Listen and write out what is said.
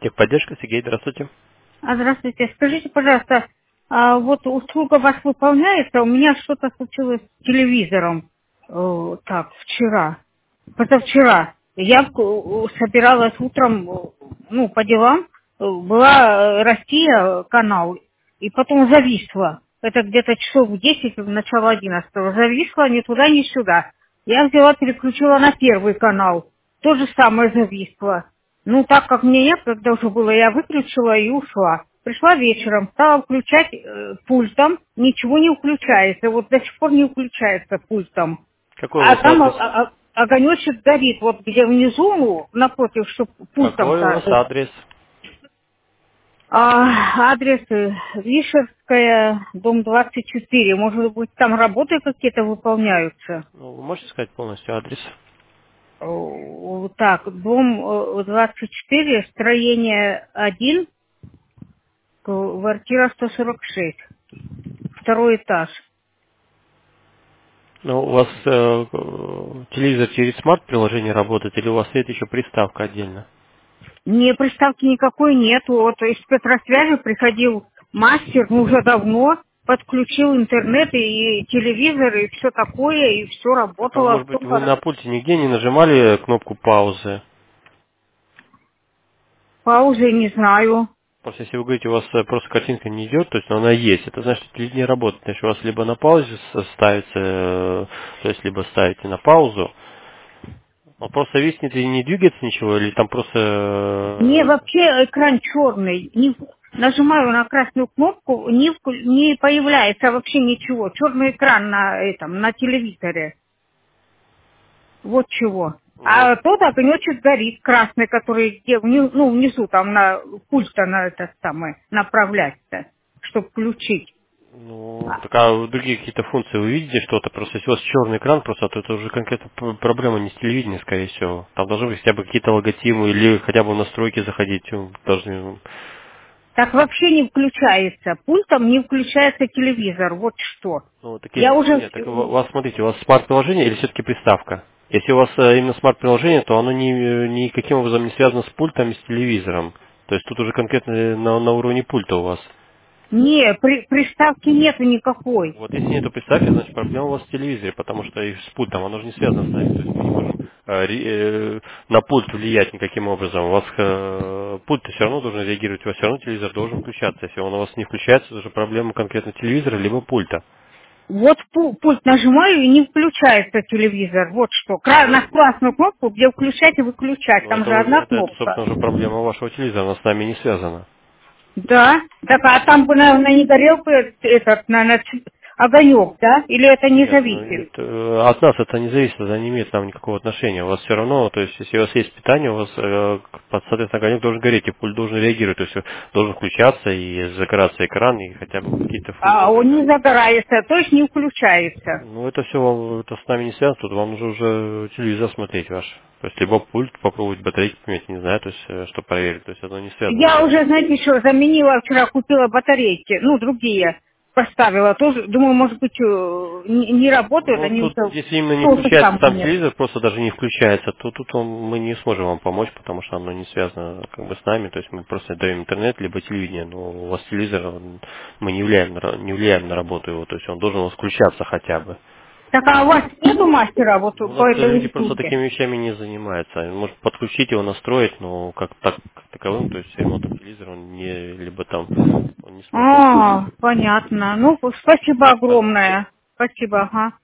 Техподдержка, Сергей, здравствуйте. Здравствуйте. Скажите, пожалуйста, вот услуга вас выполняется? У меня что-то случилось с телевизором. Вчера. Позавчера. Я собиралась утром, ну, по делам. Была Россия канал, и потом зависла. Это где-то часов в 10, начало 11. Зависла ни туда, ни сюда. Я взяла, переключила на первый канал. То же самое зависло. Ну, так как мне некогда уже было, я выключила и ушла. Пришла вечером, стала включать пультом, ничего не включается. Вот до сих пор не включается пультом. Какой у А вас там адрес? огонечек горит, вот где внизу, напротив, что Какой у вас пультом-то. адрес? Адрес Вишерская, дом 24. Может быть, там работы какие-то выполняются? Ну, вы можете сказать полностью адрес? Так, дом 24, строение 1, квартира 146, второй этаж. Ну, у вас телевизор через смарт-приложение работает или у вас стоит еще приставка отдельно? Не, приставки никакой нету. Вот из Петросвязи приходил мастер, ну, уже давно, подключил интернет и телевизор, и все такое, и все Так, а работало. может быть вы на пульте нигде не нажимали кнопку паузы? Паузы не знаю. Просто если вы говорите, у вас просто картинка не идет, то есть она есть, это значит, что телевизор не работает. Значит, у вас либо на паузе ставится, то есть либо ставите на паузу, он просто виснет и не двигается ничего, или там просто Не, вообще экран черный. Нажимаю на красную кнопку, не появляется вообще ничего. Черный экран на этом, на телевизоре. Вот чего. ну, А тот огонечек горит, красный, который где внизу там на пульта на это самое направлять-то, чтобы включить. ну, так а другие какие-то функции вы видите что-то? Просто если у вас черный экран, просто то это уже конкретно проблема не с телевидением, скорее всего. Там должны быть хотя бы какие-то логотипы или хотя бы в настройки заходить должны. Так вообще не включается. Пультом не включается телевизор. Вот что. Ну, вот так Я если, уже... нет, так у вас, смотрите, у вас смарт-приложение или все-таки приставка? Если у вас именно смарт-приложение, то оно никаким образом не связано с пультом и с телевизором. То есть тут уже конкретно на уровне пульта у вас. Не, приставки нету никакой. Вот если нету приставки, значит проблема у вас в телевизоре, потому что и с пультом оно же не связано с нами. То есть мы не можем на пульт влиять никаким образом. У вас пульт все равно должен реагировать, у вас все равно телевизор должен включаться. Если он у вас не включается, это уже проблема конкретно телевизора либо пульта. Вот пульт нажимаю и не включается телевизор. Вот что. На Ну, красную кнопку, где включать и выключать. ну Там это, же одна это, кнопка. собственно, уже проблема вашего телевизора, она с нами не связана. Да. Так, а там бы, наверное, не горел бы этот, наверное, огонек, да? Или это не Нет, ну, зависит? от нас это не зависит, это не имеет нам никакого отношения. У вас все равно, то есть если у вас есть питание, у вас, соответственно, огонек должен гореть, и пульт должен реагировать, то есть должен включаться и загораться экран, и хотя бы какие-то функции А он не включаться. загорается, то есть не включается. Ну, это все, это с нами не связано, тут вам нужно уже телевизор смотреть ваш. То есть, либо пульт попробовать батарейки поменять, не знаю, то есть, что проверить, то есть, это не связано с Я нами. уже, знаете, еще заменила, вчера купила батарейки, ну, другие поставила. Тоже, думаю, может быть, не работают, Ну, они тут, уже если именно не то же включается сам самое. телевизор, просто даже не включается, то тут мы не сможем вам помочь, потому что оно не связано как бы с нами, то есть мы просто даем интернет, либо телевидение, но у вас телевизор, мы не влияем на работу его, то есть он должен у вас включаться хотя бы. Так, а у вас нету мастера вот Ну, у нас, по к этой сожалению, просто услуге? такими вещами не занимается. Он может подключить его, настроить, но как таковым, то есть ремонтом телевизора он не, либо там, он не сможет вам помочь. Понятно. Ну, спасибо Так, огромное. Спасибо, ага.